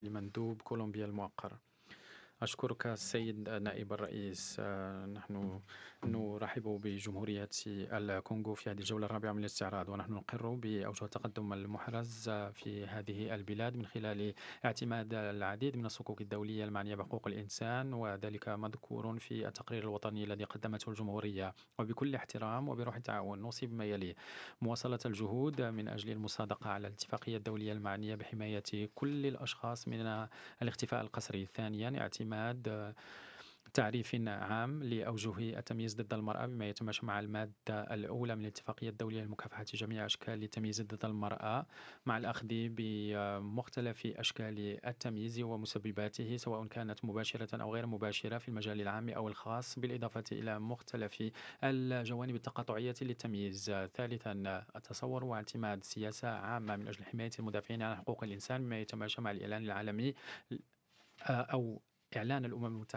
لمندوب كولومبيا المؤقر. أشكرك السيد نائب الرئيس. نحن نرحب بجمهورية الكونغو في هذه الجولة الرابعة من الاستعراض، ونحن نقر بأوجه التقدم المحرز في هذه البلاد من خلال اعتماد العديد من الصكوك الدولية المعنية بحقوق الإنسان، وذلك مذكور في التقرير الوطني الذي قدمته الجمهورية. وبكل احترام وبروح التعاون نوصي بما يلي: مواصلة الجهود من أجل المصادقة على الاتفاقية الدولية المعنية بحماية كل الأشخاص من الاختفاء القسري. ثانيا، اعتماد تعريف عام لأوجه التمييز ضد المرأة بما يتماشى مع المادة الأولى من الاتفاقية الدولية لمكافحة جميع أشكال التمييز ضد المرأة، مع الأخذ بمختلف أشكال التمييز ومسبباته سواء كانت مباشرة أو غير مباشرة في المجال العام أو الخاص، بالإضافة إلى مختلف الجوانب التقاطعية للتمييز. ثالثا، التصور واعتماد سياسة عامة من أجل حماية المدافعين عن حقوق الإنسان بما يتماشى مع الإعلان العالمي أو إعلان الأمم المتحدة